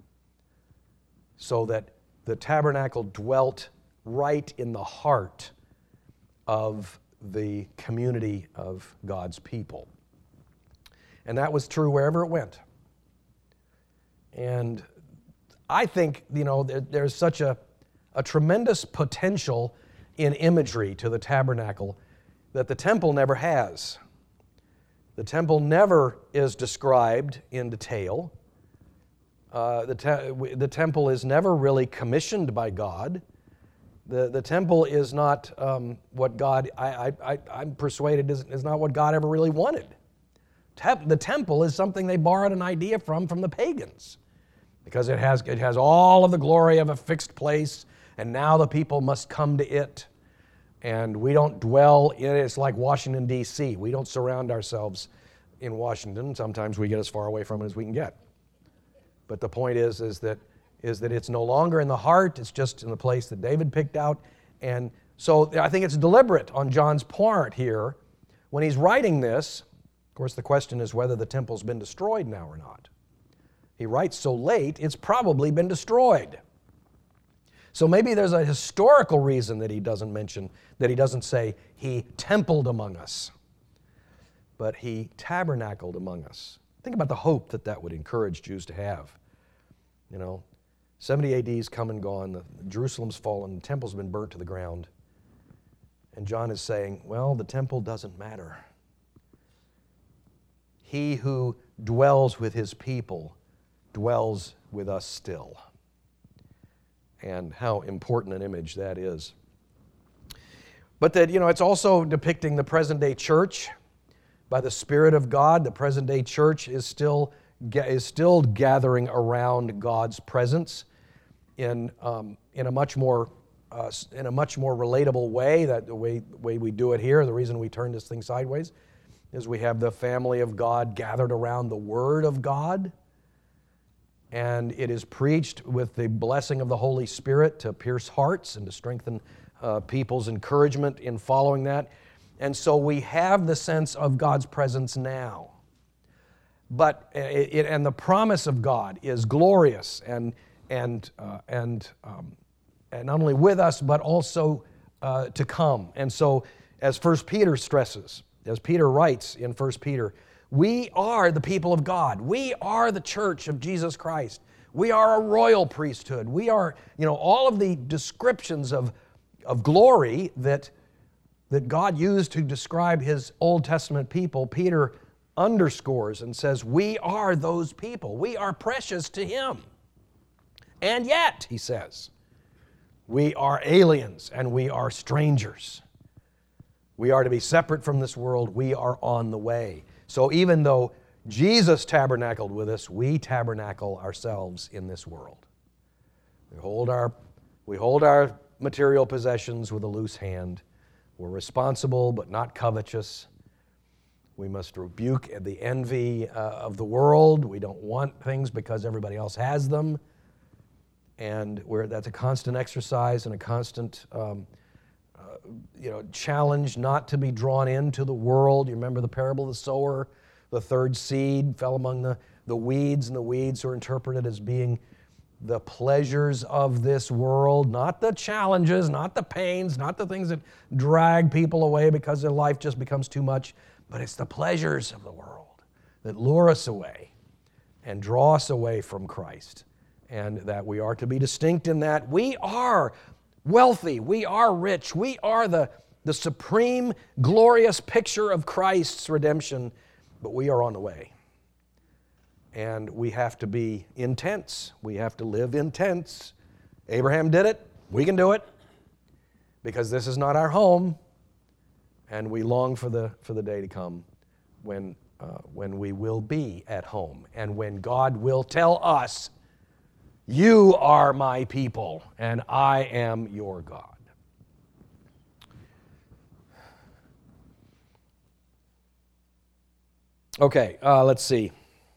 so that the tabernacle dwelt right in the heart of the community of God's people. And that was true wherever it went. And I think, you know, there, there's such a, a tremendous potential in imagery to the tabernacle that the temple never has. The temple never is described in detail. Uh, the, te- the temple is never really commissioned by God. The, the temple is not um, what God, I, I, I'm persuaded, is, is not what God ever really wanted. Te- the temple is something they borrowed an idea from from the pagans, because it has, it has all of the glory of a fixed place, and now the people must come to it. And we don't dwell in it. It's like Washington, D C We don't surround ourselves in Washington. Sometimes we get as far away from it as we can get. But the point is, is that, is that it's no longer in the heart. It's just in the place that David picked out. And so I think it's deliberate on John's part here when he's writing this. Of course, the question is whether the temple's been destroyed now or not. He writes so late, it's probably been destroyed. So maybe there's a historical reason that he doesn't mention, that he doesn't say he templed among us, but he tabernacled among us. Think about the hope that that would encourage Jews to have. You know, seventy A D's come and gone, the, Jerusalem's fallen, the temple's been burnt to the ground. And John is saying, well, the temple doesn't matter. He who dwells with his people dwells with us still. And how important an image that is. But that, you know, it's also depicting the present-day church. By the Spirit of God, the present-day church is still, is still gathering around God's presence in, um, in a much more uh, in a much more relatable way. That the way, way we do it here, the reason we turn this thing sideways, is we have the family of God gathered around the Word of God. And it is preached with the blessing of the Holy Spirit to pierce hearts and to strengthen uh, people's encouragement in following that. And so we have the sense of God's presence now. But it, it, and the promise of God is glorious and and uh, and um, and not only with us but also uh, to come. And so, as First Peter stresses, as Peter writes in First Peter. We are the people of God. We are the church of Jesus Christ. We are a royal priesthood. We are, you know, all of the descriptions of, of glory that, that God used to describe his Old Testament people, Peter underscores and says, we are those people. We are precious to him. And yet, he says, we are aliens and we are strangers. We are to be separate from this world. We are on the way. So even though Jesus tabernacled with us, we tabernacle ourselves in this world. We hold our, we hold our material possessions with a loose hand. We're responsible but not covetous. We must rebuke the envy uh, of the world. We don't want things because everybody else has them. And we're, that's a constant exercise and a constant um, you know, challenge not to be drawn into the world. You remember the parable of the sower? The third seed fell among the, the weeds, and the weeds are interpreted as being the pleasures of this world, not the challenges, not the pains, not the things that drag people away because their life just becomes too much, but it's the pleasures of the world that lure us away and draw us away from Christ, and that we are to be distinct in that we are wealthy, we are rich, we are the, the supreme, glorious picture of Christ's redemption, but we are on the way. And we have to be intense. We have to live intense. Abraham did it. We can do it. Because this is not our home. And we long for the, for the day to come when, uh, when we will be at home. And when God will tell us, you are my people, and I am your God. Okay, uh, let's see.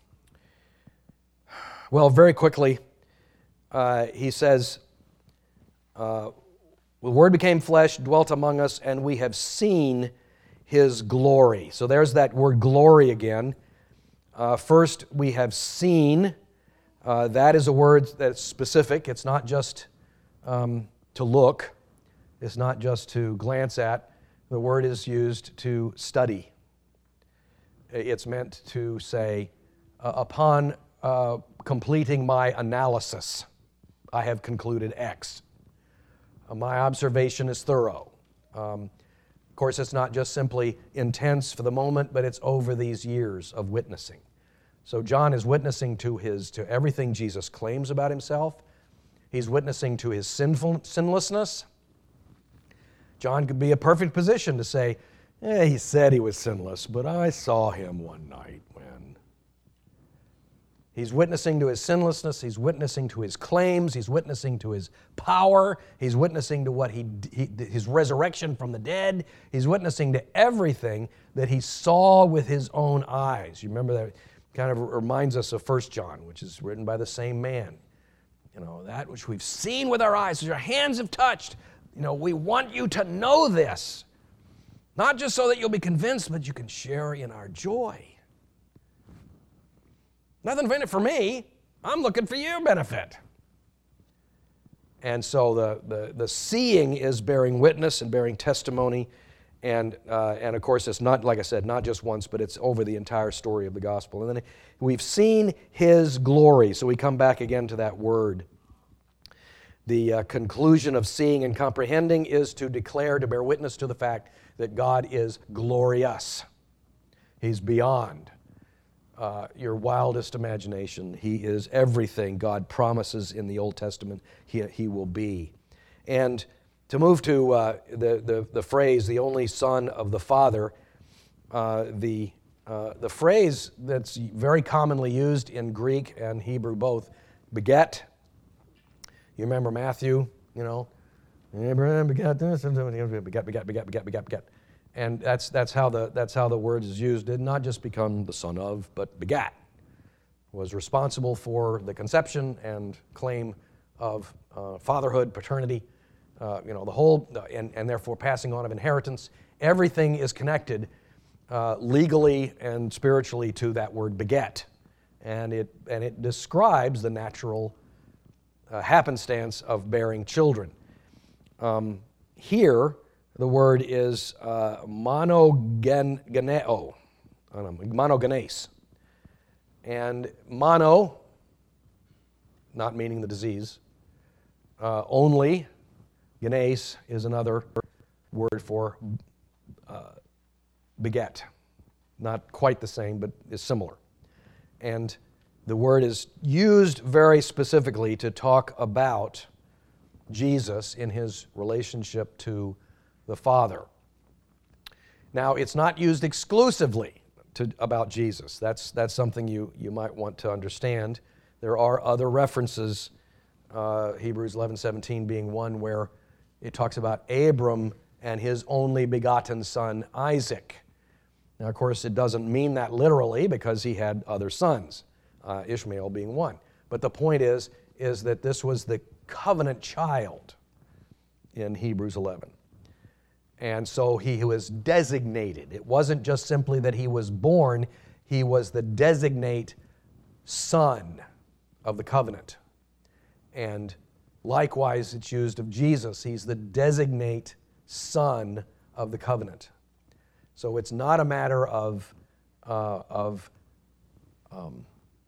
Well, very quickly, uh, he says, uh, the Word became flesh, dwelt among us, and we have seen his glory. So there's that word glory again. Uh, first, we have seen. Uh, that is a word that's specific. It's not just um, to look. It's not just to glance at. The word is used to study. It's meant to say, uh, upon uh, completing my analysis, I have concluded X. my observation is thorough. Um, of course, it's not just simply intense for the moment, but it's over these years of witnessing. So John is witnessing to his to everything Jesus claims about himself. He's witnessing to his sinful, sinlessness. John could be a perfect position to say, eh, he said he was sinless, but I saw him one night when. He's witnessing to his sinlessness. He's witnessing to his claims. He's witnessing to his power. He's witnessing to what he, he his resurrection from the dead. He's witnessing to everything that he saw with his own eyes. You remember that kind of reminds us of First John, which is written by the same man. You know, that which we've seen with our eyes, which our hands have touched. You know, we want you to know this. Not just so that you'll be convinced, but you can share in our joy. Nothing in it for me. I'm looking for your benefit. And so the, the, the seeing is bearing witness and bearing testimony. And, uh, and of course, it's not, like I said, not just once, but it's over the entire story of the gospel. And then we've seen his glory. So we come back again to that word. The uh, conclusion of seeing and comprehending is to declare, to bear witness to the fact that God is glorious. He's beyond uh, your wildest imagination. He is everything God promises in the Old Testament he, he will be. And to move to uh, the, the, the phrase, the only Son of the Father, uh, the, uh, the phrase that's very commonly used in Greek and Hebrew both, beget. You remember Matthew, you know, Abraham begat this, begat, begat, begat, begat, begat, begat. And that's, that's, how the, that's how the word is used. It did not just become the son of, but begat. Was responsible for the conception and claim of uh, fatherhood, paternity, uh, you know, the whole, uh, and, and therefore passing on of inheritance. Everything is connected uh, legally and spiritually to that word beget. And it, and it describes the natural uh, happenstance of bearing children. Um, here, the word is uh, monogeneo, monogenes. And mono, not meaning the disease, uh, only, genes is another word for uh, beget. Not quite the same, but is similar. And the word is used very specifically to talk about Jesus in his relationship to the Father. Now, it's not used exclusively to, about Jesus. That's, that's something you, you might want to understand. There are other references, uh, Hebrews eleven seventeen being one, where it talks about Abram and his only begotten son, Isaac. Now, of course, it doesn't mean that literally because he had other sons, uh, Ishmael being one. But the point is, is that this was the covenant child in Hebrews eleven. And so he was designated. It wasn't just simply that he was born, he was the designate son of the covenant. And likewise, it's used of Jesus. He's the designate son of the covenant. So it's not a matter of, uh, of um,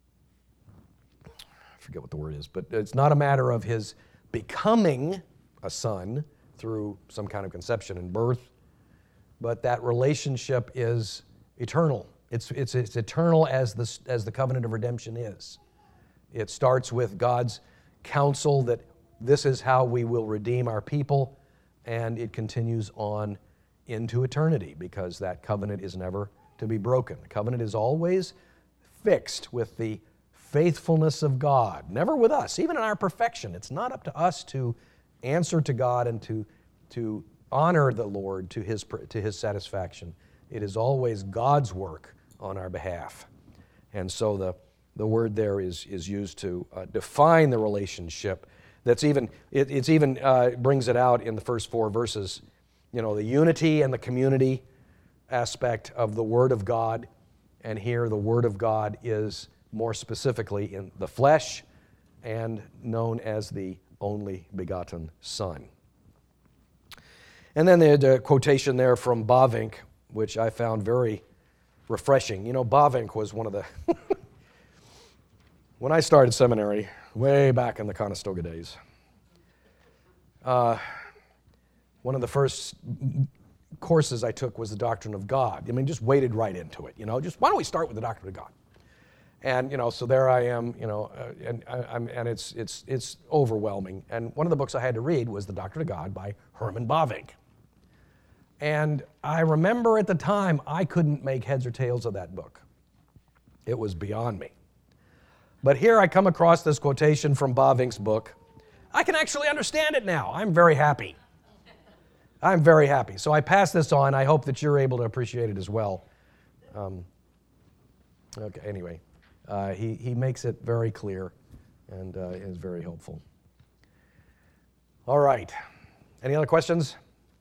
I forget what the word is, but it's not a matter of his becoming a son through some kind of conception and birth, but that relationship is eternal. It's, it's, it's eternal as the, as the covenant of redemption is. It starts with God's counsel that this is how we will redeem our people, and it continues on into eternity because that covenant is never to be broken. The covenant is always fixed with the faithfulness of God, never with us, even in our perfection. It's not up to us to answer to God and to, to honor the Lord to his, to his satisfaction. It is always God's work on our behalf. And so the, the word there is, is used to uh, define the relationship. That's even, it it's even uh, brings it out in the first four verses, you know, the unity and the community aspect of the Word of God. And here the Word of God is more specifically in the flesh and known as the only begotten Son. And then the, the quotation there from Bavinck, which I found very refreshing. You know, Bavinck was one of the... When I started seminary, way back in the Conestoga days, uh, one of the first courses I took was the Doctrine of God. I mean, just waded right into it, you know. Just, why don't we start with the Doctrine of God? And, you know, so there I am, you know, uh, and, I, I'm, and it's, it's, it's overwhelming. And one of the books I had to read was The Doctrine of God by Herman Bavinck. And I remember at the time, I couldn't make heads or tails of that book. It was beyond me. But here I come across this quotation from Bavinck's book. I can actually understand it now. I'm very happy. I'm very happy. So I pass this on. I hope that you're able to appreciate it as well. Um, okay, anyway, uh, he, he makes it very clear and uh, is very helpful. All right. Any other questions?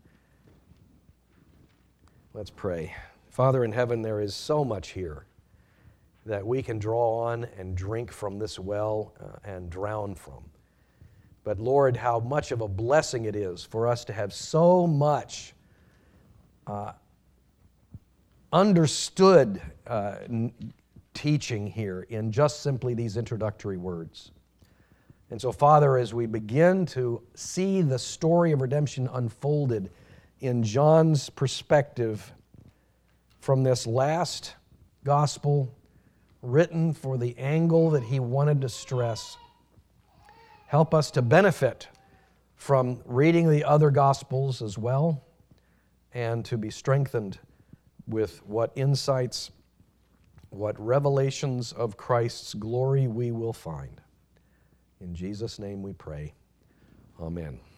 Let's pray. Father in heaven, there is so much here that we can draw on and drink from this well uh, and drown from. But Lord, how much of a blessing it is for us to have so much uh, understood uh, n- teaching here in just simply these introductory words. And so, Father, as we begin to see the story of redemption unfolded in John's perspective from this last gospel written for the angle that he wanted to stress, help us to benefit from reading the other Gospels as well and to be strengthened with what insights, what revelations of Christ's glory we will find. In Jesus' name we pray. Amen.